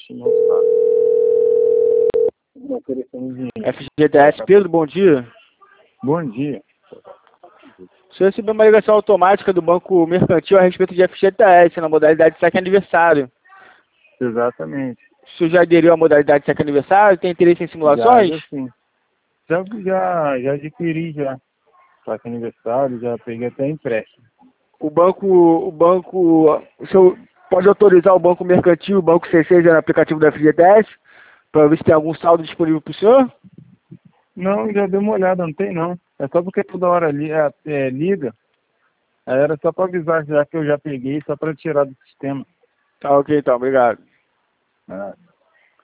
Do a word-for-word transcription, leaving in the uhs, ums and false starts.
não sabe. F G T S, Pedro, bom dia. Bom dia. O senhor recebeu uma ligação automática do Banco Mercantil a respeito de F G T S, na modalidade de saque aniversário. Exatamente. O senhor já aderiu à modalidade de saque aniversário? Tem interesse em simulações? Já, sim. Já, já, já adquiri já. Saque aniversário, já peguei até empréstimo. O banco, o banco, o senhor pode autorizar o Banco Mercantil, o Banco C C, no aplicativo da F G T S, para ver se tem algum saldo disponível para o senhor? Não, já dei uma olhada, não tem não. É só porque toda hora li, é, é, liga. Aí era só para avisar já que eu já peguei, só para tirar do sistema. Tá ok então, obrigado. Ah.